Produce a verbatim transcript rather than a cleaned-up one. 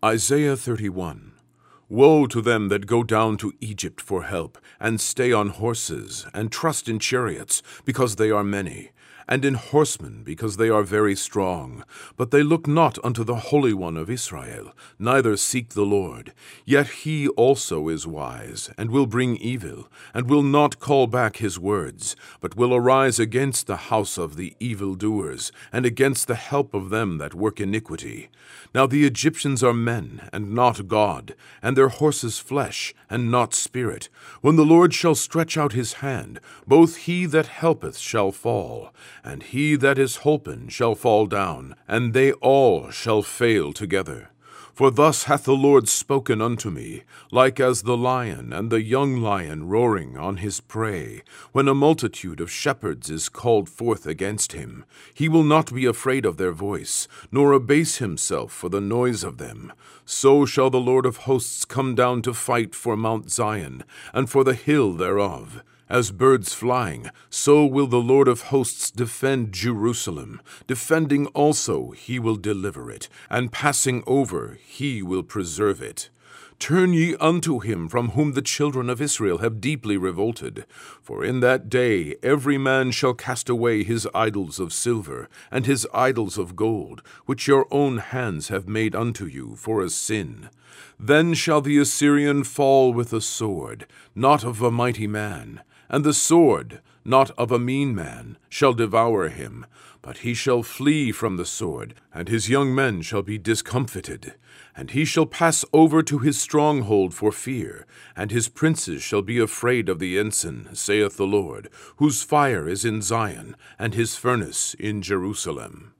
Isaiah thirty-one. Woe to them that go down to Egypt for help, and stay on horses, and trust in chariots, because they are many, and in horsemen, because they are very strong. But they look not unto the Holy One of Israel, neither seek the Lord. Yet he also is wise, and will bring evil, and will not call back his words, but will arise against the house of the evildoers, and against the help of them that work iniquity. Now the Egyptians are men, and not God, and their horses flesh, and not spirit. When the Lord shall stretch out his hand, both he that helpeth shall fall, and he that is holpen shall fall down, and they all shall fail together. For thus hath the Lord spoken unto me, like as the lion and the young lion roaring on his prey, when a multitude of shepherds is called forth against him. He will not be afraid of their voice, nor abase himself for the noise of them. So shall the Lord of hosts come down to fight for Mount Zion, and for the hill thereof. As birds flying, so will the Lord of hosts defend Jerusalem. Defending also he will deliver it, and passing over he will preserve it. Turn ye unto him from whom the children of Israel have deeply revolted. For in that day every man shall cast away his idols of silver, and his idols of gold, which your own hands have made unto you for a sin. Then shall the Assyrian fall with a sword, not of a mighty man, and the sword, not of a mean man, shall devour him. But he shall flee from the sword, and his young men shall be discomfited. And he shall pass over to his stronghold for fear, and his princes shall be afraid of the ensign, saith the Lord, whose fire is in Zion, and his furnace in Jerusalem.